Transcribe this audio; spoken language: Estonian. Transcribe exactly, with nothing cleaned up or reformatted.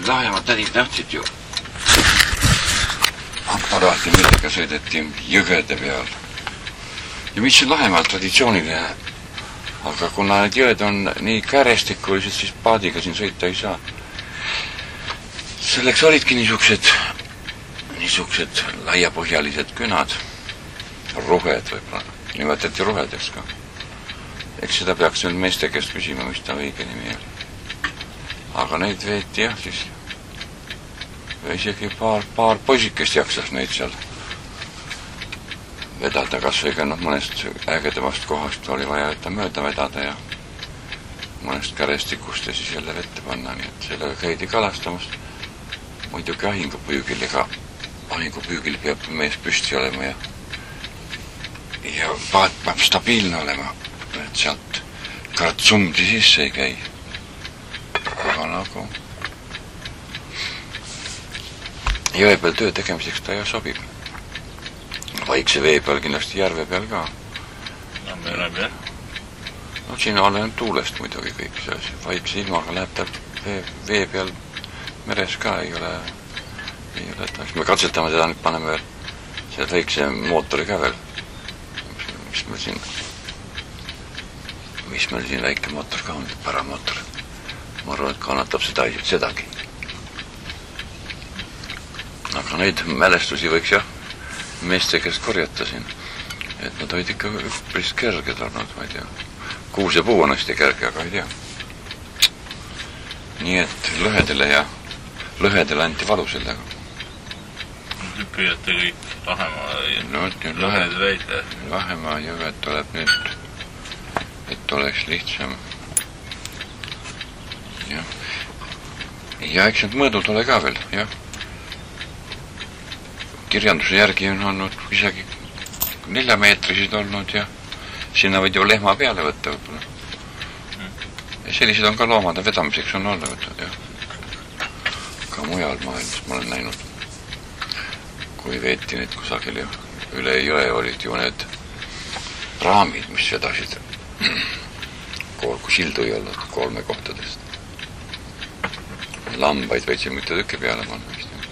lahjemad tädid tahtsid ju aparaati, millega sõideti jõgede peal. Ja mis on lahemaal traditsiooniline, aga kuna need jõed on nii kärestikulised, siis paadiga siin sõita ei saa. Selleks olidki niisugused, niisugused laiapõhjalised künad, ruhed võib-olla, nimetati ruhedeks ka. Eks seda peaks nüüd meeste käest küsima, mis ta õige nimi oli. Aga neid veeti jah, siis isegi paar, paar poisikest jaksas neid seal vedada, kas või ka noh, mõnest ägedamast kohast oli vaja võtta mööda vedada ja mõnest kärestikust ja siis jälle vette panna, nii et sellega käidi kalastamas. Muidugi ahingupüügil, ega ahingupüügil peab mees püsti olema ja ja paat peab stabiilne olema, et sealt kartsumdi sisse ei käi. Aga nagu jõe peal töö tegemiseks ta ja sobib. Vaikse vee peal, kindlasti järve peal ka. No me oleme jah. No siin olen tuulest muidugi kõik see asi. Vaikse ilmaga läheb ta vee, vee peal meres ka ei ole, ei ole, et me katsetame seda, nüüd paneme veel selle väikse mootori ka veel. Mis meil siin, mis meil siin väike mootor ka on, paramootor. Ma arvan, et kannatab seda, sedagi. Aga neid mälestusi võiks jah meeste käest korjata siin. Et nad olid ikka üpris kerged olnud, ma ei tea. Kuuse puu on hästi kerge, aga ei tea. Nii et lõhedele ja lõhedele anti valu sellega. Nüüd püüate kõik Lahemaa no, lõhed välja. Lahemaa jõged tuleb nüüd, et oleks lihtsam. Ja, ja eks need mõõdud ole ka veel, jah. Kirjanduse järgi on olnud isegi neljameetrised olnud ja sinna võid ju lehma peale võtta võtta. Ja sellised on ka loomade vedamiseks on olla võtnud, jah. Ka mujal maailmas ma olen näinud, kui veeti neid kusagil ja üle jõe olid ju need raamid, mis vedasid kui sildu ei olnud kolme kohtadest. Lambaid võitsi mitte tükke peale panna vist.